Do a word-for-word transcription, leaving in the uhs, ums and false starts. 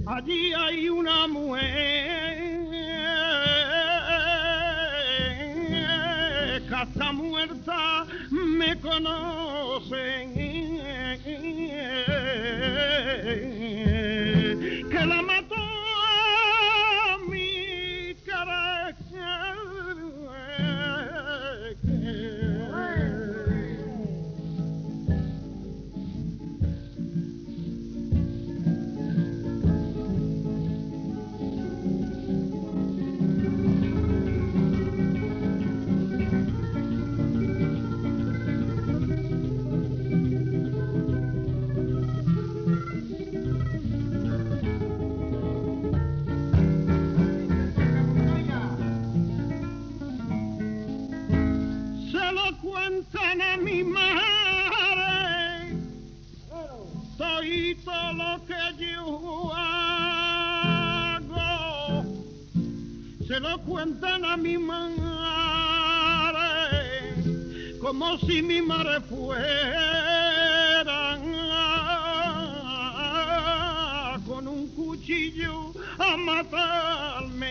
Allí hay una mujer, casa muerta, me conocen, que la mató a mi carácter. Cuentan a mi madre todo lo que yo hago, se lo cuentan a mi madre como si mi madre fuera con un cuchillo a matarme.